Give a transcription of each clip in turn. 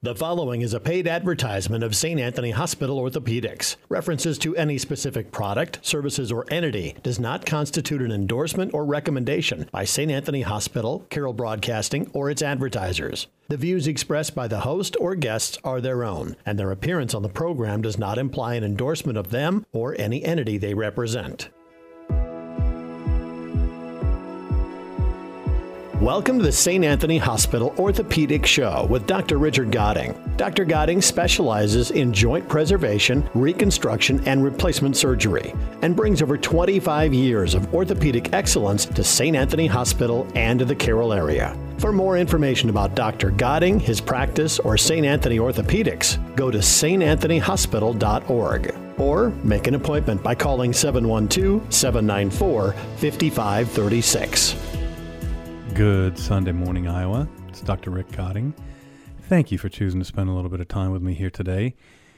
The following is a paid advertisement of St. Anthony Hospital Orthopedics. References to any specific product, services, or entity does not constitute an endorsement or recommendation by St. Anthony Hospital, Carroll Broadcasting, or its advertisers. The views expressed by the host or guests are their own, and their appearance on the program does not imply an endorsement of them or any entity they represent. Welcome to the St. Anthony Hospital Orthopedic Show with Dr. Richard Goding. Dr. Goding specializes in joint preservation, reconstruction, and replacement surgery, and brings over 25 years of orthopedic excellence to St. Anthony Hospital and to the Carroll area. For more information about Dr. Goding, his practice, or St. Anthony Orthopedics, go to santanthonyhospital.org or make an appointment by calling 712-794-5536. Good Sunday morning, Iowa. It's Dr. Rick Goding. Thank you for choosing to spend a little bit of time with me here today.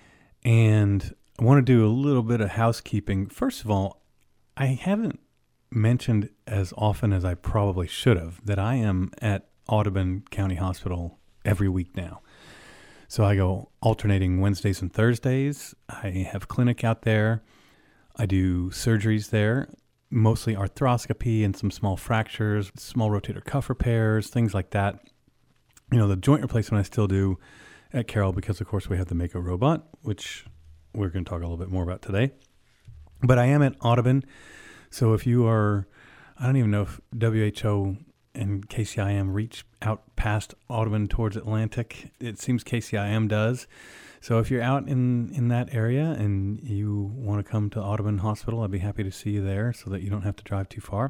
And I want to do a little bit of housekeeping. First of all, I haven't mentioned as often as I probably should have that I am at Audubon County Hospital every week now. So I go alternating Wednesdays and Thursdays. I have clinic out there. I do surgeries there. Mostly arthroscopy and some small fractures, small rotator cuff repairs, things like that. You know, the joint replacement I still do at Carroll because, of course, we have the Mako robot, which we're going to talk a little bit more about today. But I am at Audubon. So if you are, I don't even know if WHO and KCIM reach out past Audubon towards Atlantic. It seems KCIM does. So if you're out in that area and you want to come to Audubon Hospital, I'd be happy to see you there so that you don't have to drive too far.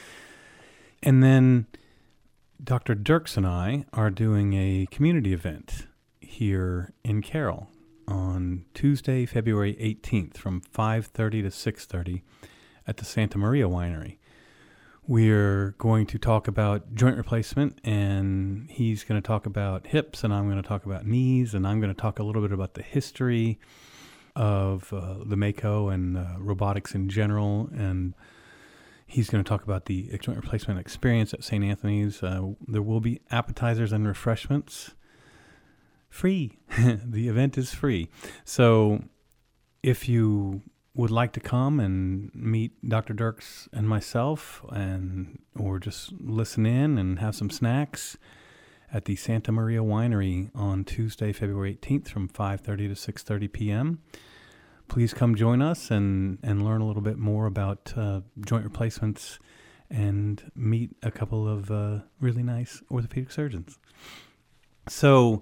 And then Dr. Dirks and I are doing a community event here in Carroll on Tuesday, February 18th from 5:30 to 6:30 at the Santa Maria Winery. We're going to talk about joint replacement, and he's going to talk about hips, and I'm going to talk about knees, and I'm going to talk a little bit about the history of the Mako and robotics in general, and he's going to talk about the joint replacement experience at St. Anthony's. There will be appetizers and refreshments. Free. The event is free. So if you would like to come and meet Dr. Dirks and myself, or just listen in and have some snacks at the Santa Maria Winery on Tuesday, February 18th from 5:30 to 6:30 p.m., please come join us and learn a little bit more about joint replacements and meet a couple of really nice orthopedic surgeons. So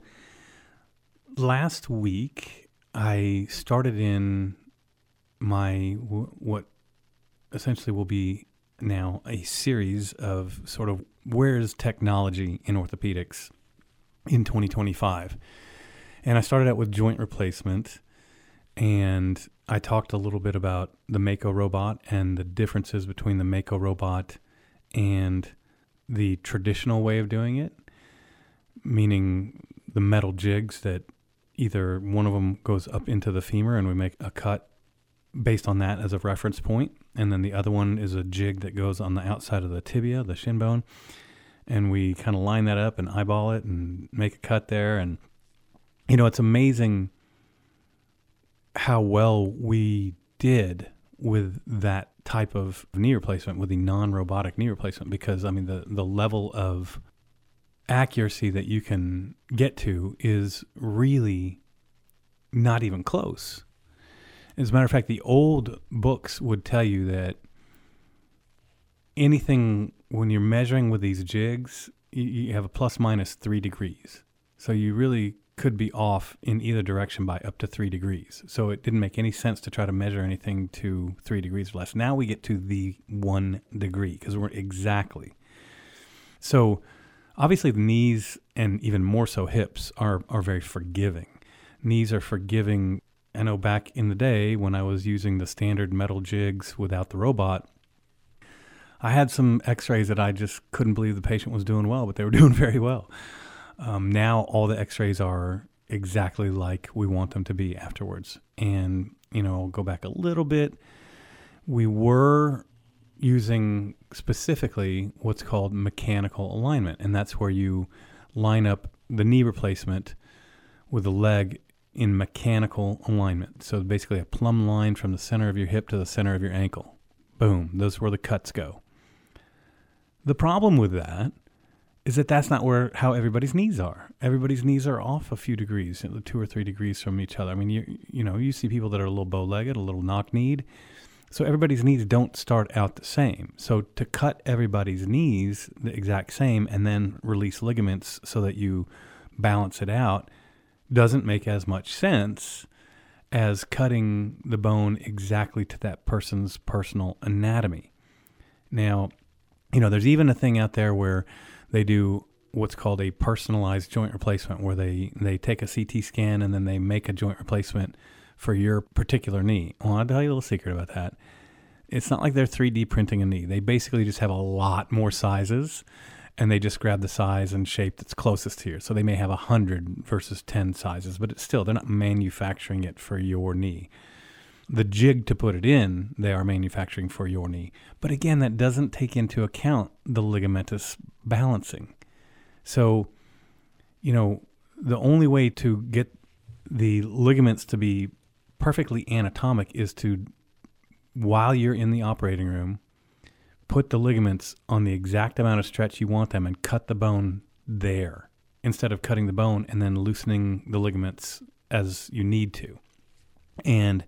last week, I started in my what essentially will be now a series of sort of where's technology in orthopedics in 2025. And I started out with joint replacement, and I talked a little bit about the Mako robot and the differences between the Mako robot and the traditional way of doing it, meaning the metal jigs that either one of them goes up into the femur and we make a cut based on that as a reference point, and then the other one is a jig that goes on the outside of the tibia, the shin bone, and we kind of line that up and eyeball it and make a cut there. And you know, it's amazing how well we did with that type of knee replacement, with the non-robotic knee replacement, because I mean the level of accuracy that you can get to is really not even close. As a matter of fact, the old books would tell you that anything, when you're measuring with these jigs, you have a plus minus 3 degrees. So you really could be off in either direction by up to 3 degrees. So it didn't make any sense to try to measure anything to 3 degrees or less. Now we get to the 1 degree because we're exactly. So obviously the knees, and even more so hips, are very forgiving. Knees are forgiving. I know back in the day when I was using the standard metal jigs without the robot, I had some x-rays that I just couldn't believe the patient was doing well, but they were doing very well. Now all the x-rays are exactly like we want them to be afterwards. And, you know, I'll go back a little bit. We were using specifically what's called mechanical alignment, and that's where you line up the knee replacement with the leg in mechanical alignment. So basically a plumb line from the center of your hip to the center of your ankle. Boom, those are where the cuts go. The problem with that is that that's not how everybody's knees are. Everybody's knees are off a few degrees, 2 or 3 degrees from each other. I mean, you see people that are a little bow-legged, a little knock-kneed. So everybody's knees don't start out the same. So to cut everybody's knees the exact same and then release ligaments so that you balance it out doesn't make as much sense as cutting the bone exactly to that person's personal anatomy. Now, there's even a thing out there where they do what's called a personalized joint replacement, where they take a CT scan and then they make a joint replacement for your particular knee. Well, I'll tell you a little secret about that. It's not like they're 3D printing a knee. They basically just have a lot more sizes, and they just grab the size and shape that's closest to yours. So they may have 100 versus 10 sizes, but they're not manufacturing it for your knee. The jig to put it in, they are manufacturing for your knee. But again, that doesn't take into account the ligamentous balancing. So, the only way to get the ligaments to be perfectly anatomic is to, while you're in the operating room, put the ligaments on the exact amount of stretch you want them and cut the bone there, instead of cutting the bone and then loosening the ligaments as you need to. And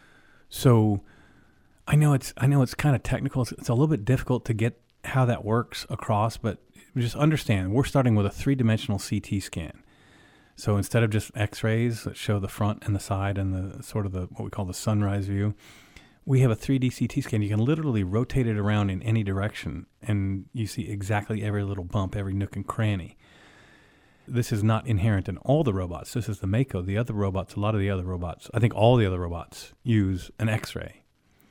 so I know it's kind of technical. It's a little bit difficult to get how that works across, but just understand we're starting with a 3-dimensional CT scan. So instead of just X-rays that show the front and the side and the sort of what we call the sunrise view, we have a 3D CT scan. You can literally rotate it around in any direction, and you see exactly every little bump, every nook and cranny. This is not inherent in all the robots. This is the Mako. The other robots, a lot of the other robots, I think all the other robots use an X-ray.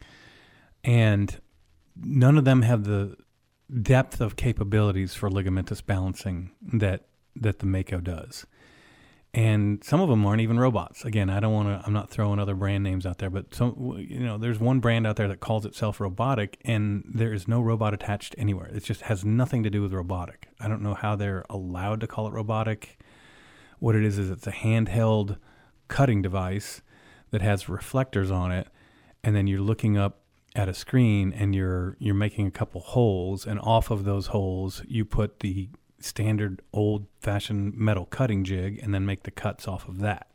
And none of them have the depth of capabilities for ligamentous balancing that the Mako does. And some of them aren't even robots. Again, I'm not throwing other brand names out there, but there's one brand out there that calls itself robotic, and there is no robot attached anywhere. It just has nothing to do with robotic. I don't know how they're allowed to call it robotic. What it is it's a handheld cutting device that has reflectors on it, and then you're looking up at a screen and you're making a couple holes, and off of those holes you put the standard old-fashioned metal cutting jig and then make the cuts off of that.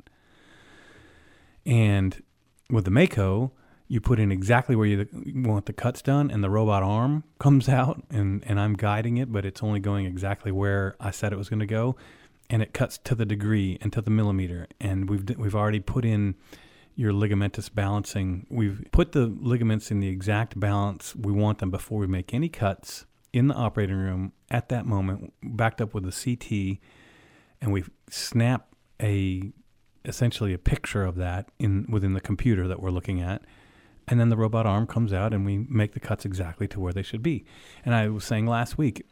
And with the Mako, you put in exactly where you want the cuts done, and the robot arm comes out, and I'm guiding it, but it's only going exactly where I said it was going to go, and it cuts to the degree and to the millimeter. And we've already put in your ligamentous balancing. We've put the ligaments in the exact balance we want them before we make any cuts in the operating room at that moment, backed up with a CT, and we snap essentially a picture of that within the computer that we're looking at, and then the robot arm comes out and we make the cuts exactly to where they should be. And I was saying last week,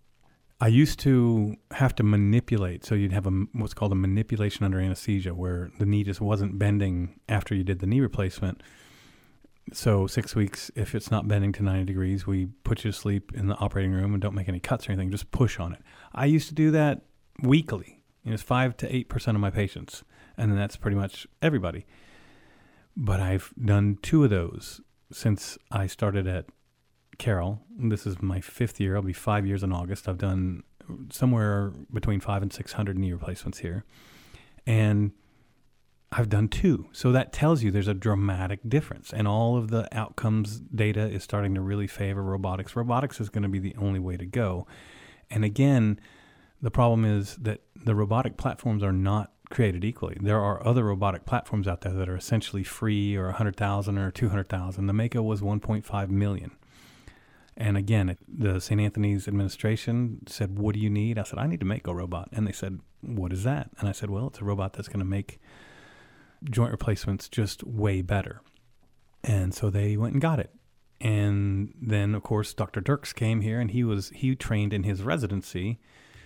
I used to have to manipulate, so you'd have what's called a manipulation under anesthesia, where the knee just wasn't bending after you did the knee replacement. So 6 weeks, if it's not bending to 90 degrees, we put you to sleep in the operating room and don't make any cuts or anything, just push on it. I used to do that weekly. It's 5 to 8% of my patients, and then that's pretty much everybody. But I've done 2 of those since I started at Carroll. This is my 5th year. I'll be 5 years in August. I've done somewhere between 500 and 600 knee replacements here. And I've done 2. So that tells you there's a dramatic difference. And all of the outcomes data is starting to really favor robotics. Robotics is going to be the only way to go. And again, the problem is that the robotic platforms are not created equally. There are other robotic platforms out there that are essentially free, or 100,000 or 200,000. The Mako was 1.5 million. And again, the St. Anthony's administration said, "What do you need?" I said, "I need a Mako robot." And they said, "What is that?" And I said, "Well, it's a robot that's going to make joint replacements just way better." And so they went and got it. And then, of course, Dr. Dirks came here, and he trained in his residency,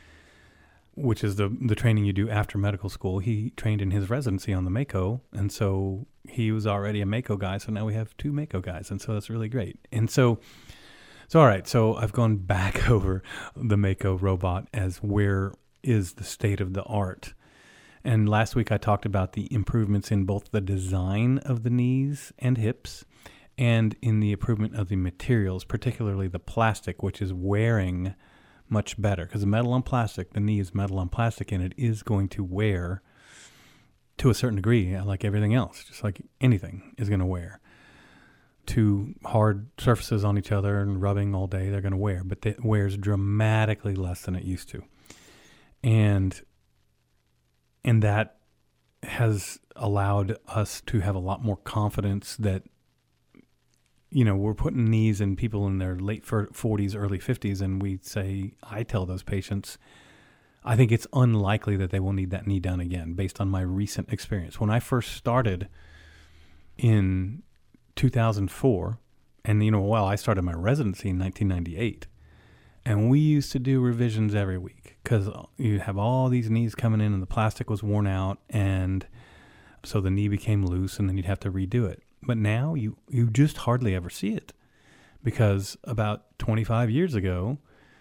which is the training you do after medical school. He trained in his residency on the Mako, and so he was already a Mako guy. So now we have 2 Mako guys, and so that's really great. And so all right, so I've gone back over the Mako robot as where is the state of the art. And last week I talked about the improvements in both the design of the knees and hips and in the improvement of the materials, particularly the plastic, which is wearing much better. Because the metal on plastic, the knee is metal on plastic, and it is going to wear to a certain degree, like everything else, just like anything is going to wear. Two hard surfaces on each other and rubbing all day, they're going to wear, but it wears dramatically less than it used to. And that has allowed us to have a lot more confidence that, we're putting knees in people in their late 40s, early 50s, and I tell those patients, I think it's unlikely that they will need that knee done again based on my recent experience. When I first started in 2004, and I started my residency in 1998, and we used to do revisions every week because you have all these knees coming in and the plastic was worn out, and so the knee became loose and then you'd have to redo it. But now you just hardly ever see it, because about 25 years ago,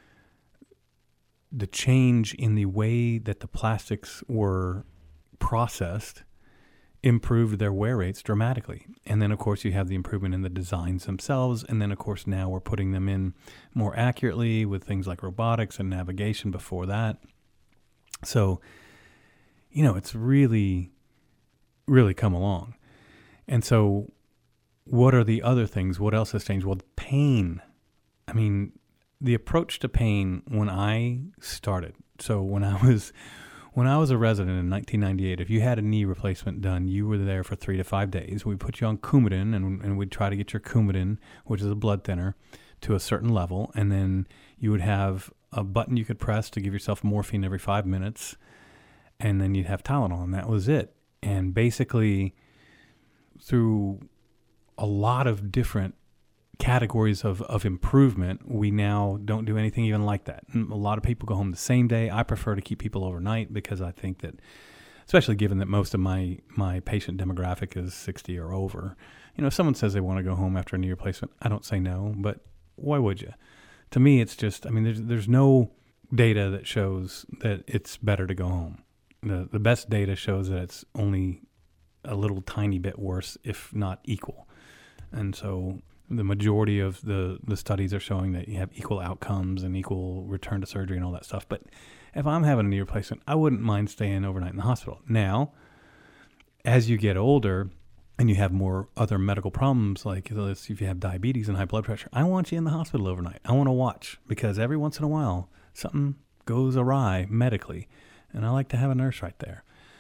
the change in the way that the plastics were processed improved their wear rates dramatically. And then, of course, you have the improvement in the designs themselves. And then, of course, now we're putting them in more accurately with things like robotics and navigation before that. So, it's really, really come along. And so what are the other things? What else has changed? Well, pain. I mean, the approach to pain when I started. So when I was a resident in 1998, if you had a knee replacement done, you were there for 3 to 5 days. We put you on Coumadin, and we'd try to get your Coumadin, which is a blood thinner, to a certain level. And then you would have a button you could press to give yourself morphine every 5 minutes. And then you'd have Tylenol, and that was it. And basically, through a lot of different categories of improvement, we now don't do anything even like that. And a lot of people go home the same day. I prefer to keep people overnight because I think that, especially given that most of my patient demographic is 60 or over, if someone says they want to go home after a knee replacement, I don't say no, but why would you? To me, it's just, there's no data that shows that it's better to go home. The best data shows that it's only a little tiny bit worse, if not equal. And so the majority of the studies are showing that you have equal outcomes and equal return to surgery and all that stuff. But if I'm having a knee replacement, I wouldn't mind staying overnight in the hospital. Now, as you get older and you have more other medical problems, like if you have diabetes and high blood pressure, I want you in the hospital overnight. I want to watch, because every once in a while something goes awry medically, and I like to have a nurse right there.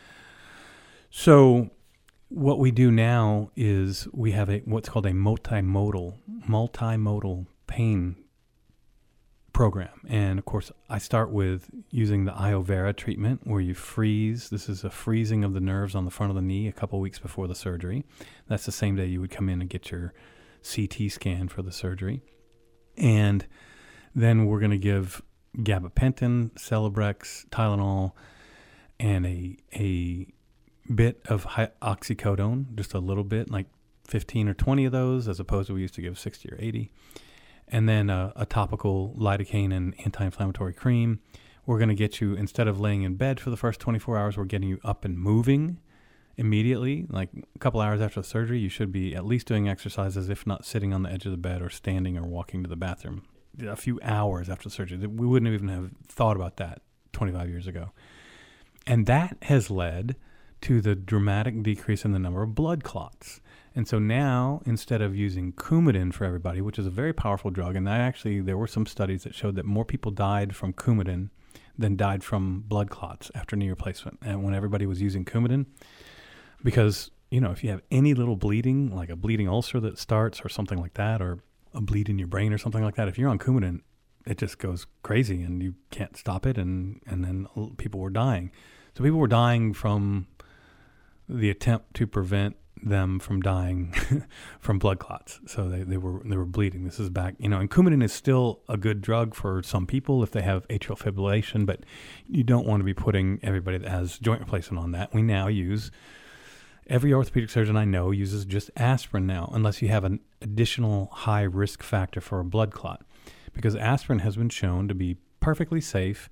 So what we do now is we have what's called a multimodal pain program. And of course, I start with using the iovera treatment, where you freeze. This is a freezing of the nerves on the front of the knee a couple weeks before the surgery. That's the same day you would come in and get your CT scan for the surgery. And then we're going to give gabapentin, Celebrex, Tylenol, and a bit of oxycodone, just a little bit, like 15 or 20 of those, as opposed to we used to give 60 or 80. And then a topical lidocaine and anti-inflammatory cream. We're going to get you, instead of laying in bed for the first 24 hours, we're getting you up and moving immediately. Like a couple hours after the surgery, you should be at least doing exercises, if not sitting on the edge of the bed or standing or walking to the bathroom. A few hours after the surgery. We wouldn't even have thought about that 25 years ago. And that has led to the dramatic decrease in the number of blood clots. And so now, instead of using Coumadin for everybody, which is a very powerful drug, and there were some studies that showed that more people died from Coumadin than died from blood clots after knee replacement. And when everybody was using Coumadin, because, if you have any little bleeding, like a bleeding ulcer that starts or something like that, or a bleed in your brain or something like that, if you're on Coumadin, it just goes crazy and you can't stop it. And then people were dying. So people were dying from the attempt to prevent them from dying from blood clots. So they were bleeding. This is back, and Coumadin is still a good drug for some people if they have atrial fibrillation, but you don't want to be putting everybody that has joint replacement on that. We now use, every orthopedic surgeon I know uses just aspirin now, unless you have an additional high risk factor for a blood clot, because aspirin has been shown to be perfectly safe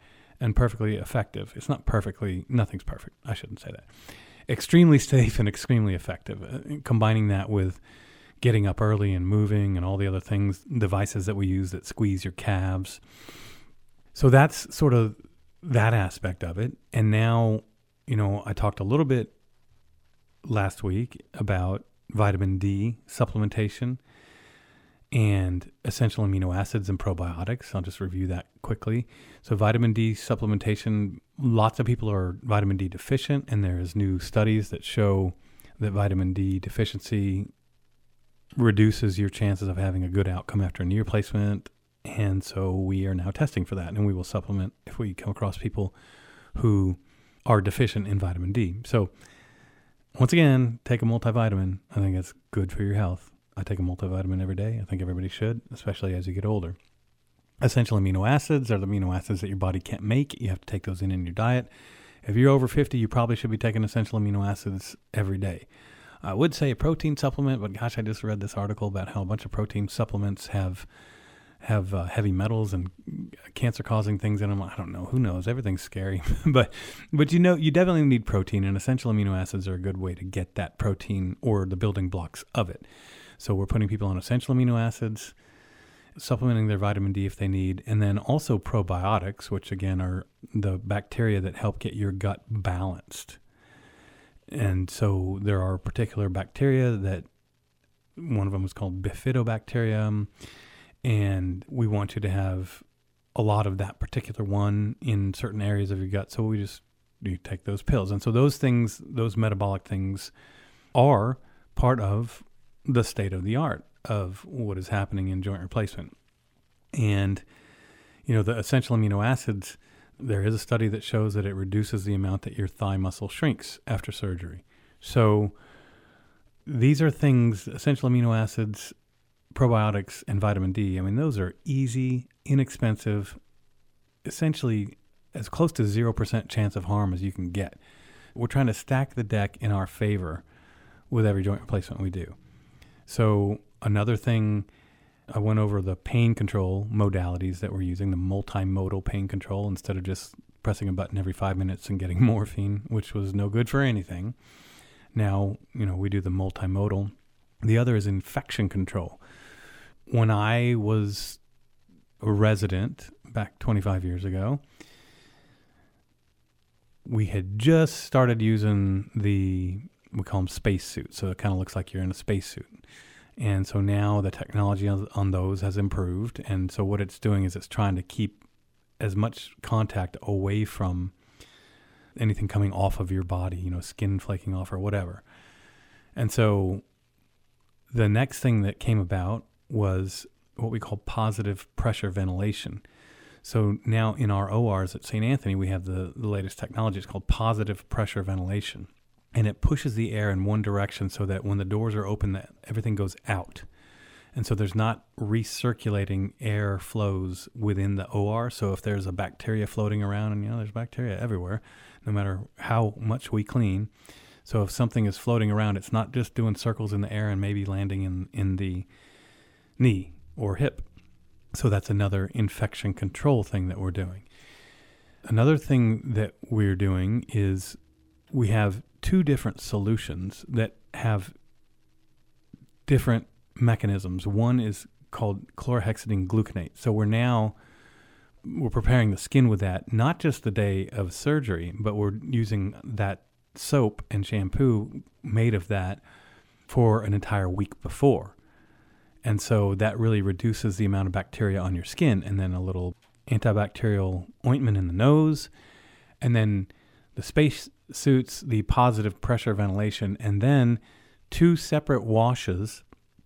and perfectly effective. It's not perfectly, nothing's perfect. I shouldn't say that. Extremely safe and extremely effective. Combining that with getting up early and moving and all the other things, devices that we use that squeeze your calves. So that's sort of that aspect of it. And now, I talked a little bit last week about vitamin D supplementation and essential amino acids and probiotics. I'll just review that quickly. So vitamin D supplementation, lots of people are vitamin D deficient, and there's new studies that show that vitamin D deficiency reduces your chances of having a good outcome after a knee replacement. And so we are now testing for that, and we will supplement if we come across people who are deficient in vitamin D. So once again, take a multivitamin. I think it's good for your health. I take a multivitamin every day. I think everybody should, especially as you get older. Essential amino acids are the amino acids that your body can't make. You have to take those in your diet. If you're over 50, you probably should be taking essential amino acids every day. I would say a protein supplement, but gosh, I just read this article about how a bunch of protein supplements have heavy metals and cancer-causing things in them. I don't know. Who knows? Everything's scary. but you definitely need protein, and essential amino acids are a good way to get that protein or the building blocks of it. So we're putting people on essential amino acids, supplementing their vitamin D if they need, and then also probiotics, which again are the bacteria that help get your gut balanced. And so there are particular bacteria that, one of them is called Bifidobacterium, and we want you to have a lot of that particular one in certain areas of your gut. So you take those pills. And so those things, those metabolic things are part of the state of the art of what is happening in joint replacement. And, the essential amino acids, there is a study that shows that it reduces the amount that your thigh muscle shrinks after surgery. So these are things, essential amino acids, probiotics, and vitamin D. I mean, those are easy, inexpensive, essentially as close to 0% chance of harm as you can get. We're trying to stack the deck in our favor with every joint replacement we do. So another thing, I went over the pain control modalities that we're using, the multimodal pain control, instead of just pressing a button every 5 minutes and getting morphine, which was no good for anything. Now, we do the multimodal. The other is infection control. When I was a resident back 25 years ago, we had just started using we call them space suits. So it kind of looks like you're in a space suit. And so now the technology on those has improved. And so what it's doing is it's trying to keep as much contact away from anything coming off of your body, skin flaking off or whatever. And so the next thing that came about was what we call positive pressure ventilation. So now in our ORs at St. Anthony, we have the latest technology. It's called positive pressure ventilation. And it pushes the air in one direction so that when the doors are open, that everything goes out. And so there's not recirculating air flows within the OR. So if there's a bacteria floating around, and there's bacteria everywhere, no matter how much we clean. So if something is floating around, it's not just doing circles in the air and maybe landing in the knee or hip. So that's another infection control thing that we're doing. Another thing that we're doing is we have two different solutions that have different mechanisms. One is called chlorhexidine gluconate. So we're preparing the skin with that, not just the day of surgery, but we're using that soap and shampoo made of that for an entire week before. And so that really reduces the amount of bacteria on your skin. And then a little antibacterial ointment in the nose, and then the space suits, the positive pressure ventilation, and then two separate washes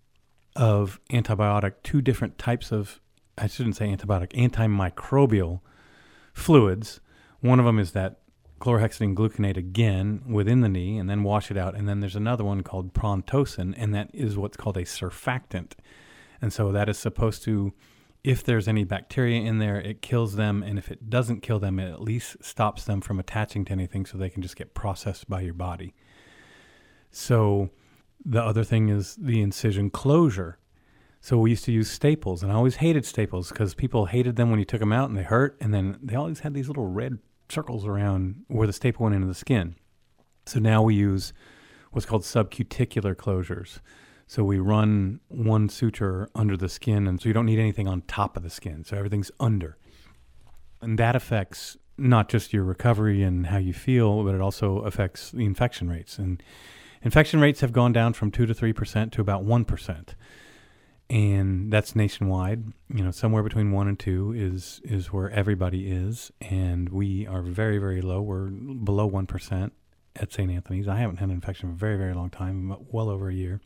of two different types of, I shouldn't say antibiotic, antimicrobial fluids. One of them is that chlorhexidine gluconate again within the knee, and then wash it out. And then there's another one called Prontocin, and that is what's called a surfactant. And so that is supposed to, if there's any bacteria in there, it kills them. And if it doesn't kill them, it at least stops them from attaching to anything so they can just get processed by your body. So the other thing is the incision closure. So we used to use staples, and I always hated staples because people hated them when you took them out and they hurt, and then they always had these little red circles around where the staple went into the skin. So now we use what's called subcuticular closures. So we run one suture under the skin, and so you don't need anything on top of the skin. So everything's under. And that affects not just your recovery and how you feel, but it also affects the infection rates. And infection rates have gone down from 2 to 3% to about 1%. And that's nationwide. Somewhere between 1 and 2 is where everybody is. And we are very, very low. We're below 1% at St. Anthony's. I haven't had an infection for a very, very long time, well over a year.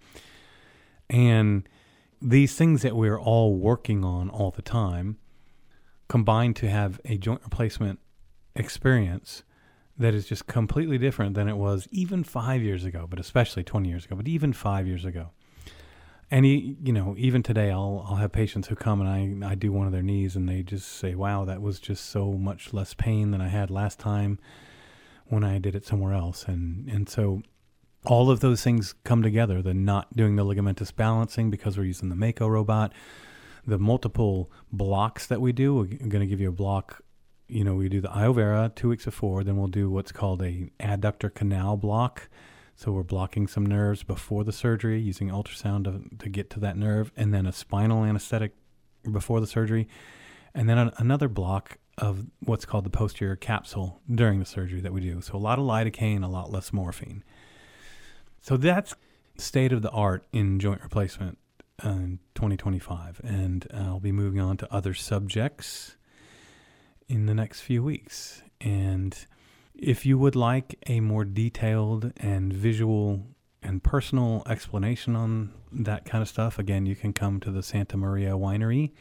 And these things that we're all working on all the time combined to have a joint replacement experience that is just completely different than it was even 5 years ago, but especially 20 years ago, but even 5 years ago. And even today, I'll have patients who come and I do one of their knees, and they just say, "Wow, that was just so much less pain than I had last time when I did it somewhere else." And so all of those things come together. The not doing the ligamentous balancing because we're using the Mako robot, the multiple blocks that we do. We're going to give you a block. We do the iovera 2 weeks before, then we'll do what's called a adductor canal block. So we're blocking some nerves before the surgery using ultrasound to get to that nerve, and then a spinal anesthetic before the surgery, and then another block of what's called the posterior capsule during the surgery that we do. So a lot of lidocaine, a lot less morphine. So that's state of the art in joint replacement in 2025, and I'll be moving on to other subjects in the next few weeks. And if you would like a more detailed and visual and personal explanation on that kind of stuff, again, you can come to the Santa Maria Winery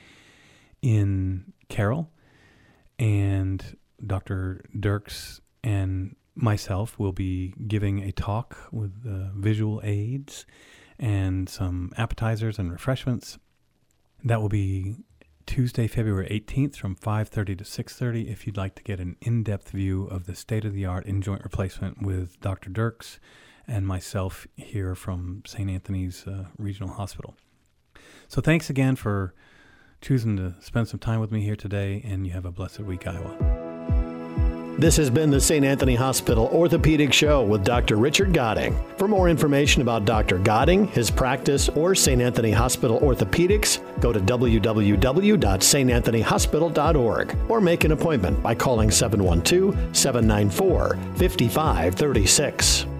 in Carroll, and Dr. Dirks and myself will be giving a talk with visual aids and some appetizers and refreshments. That will be Tuesday, February 18th from 5:30 to 6:30 if you'd like to get an in-depth view of the state-of-the-art in joint replacement with Dr. Dirks and myself here from St. Anthony's Regional Hospital. So thanks again for choosing to spend some time with me here today, and you have a blessed week, Iowa. This has been the St. Anthony Hospital Orthopedic Show with Dr. Richard Goding. For more information about Dr. Goding, his practice, or St. Anthony Hospital Orthopedics, go to www.santanthonyhospital.org or make an appointment by calling 712-794-5536.